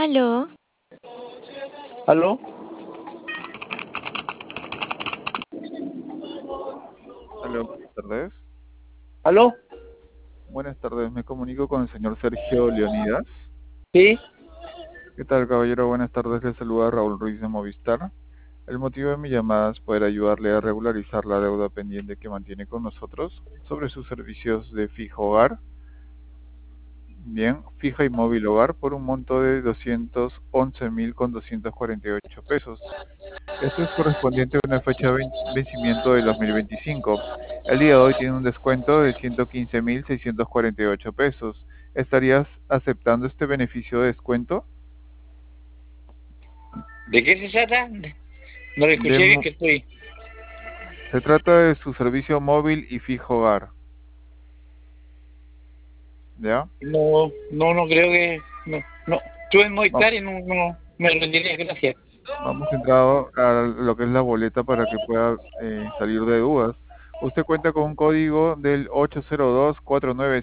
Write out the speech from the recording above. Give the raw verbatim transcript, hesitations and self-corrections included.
Aló, ¿Aló? Hola, buenas tardes. ¿Aló? Buenas tardes, me comunico con el señor Sergio Leonidas. Sí, ¿Qué tal, caballero? Buenas tardes, le saluda Raúl Ruiz de Movistar. El motivo de mi llamada es poder ayudarle a regularizar la deuda pendiente que mantiene con nosotros sobre sus servicios de fijo hogar, bien, fija y móvil hogar, por un monto de doscientos once mil con doscientos cuarenta y ocho pesos. Esto es correspondiente a una fecha de ven- vencimiento del dos mil veinticinco. El día de hoy tiene un descuento de ciento quince mil seiscientos cuarenta y ocho pesos. ¿Estarías aceptando este beneficio de descuento? ¿de qué se trata? No lo De escuché bien mo- que estoy. Se trata de su servicio móvil y fijo hogar, ¿ya? No, no, no creo que. No, no. Estuve muy Va- tarde y no, no me rendiré, gracias. Vamos entrado a lo que es la boleta para que pueda eh, salir de dudas. Usted cuenta con un código del ocho cero dos cuatro nueve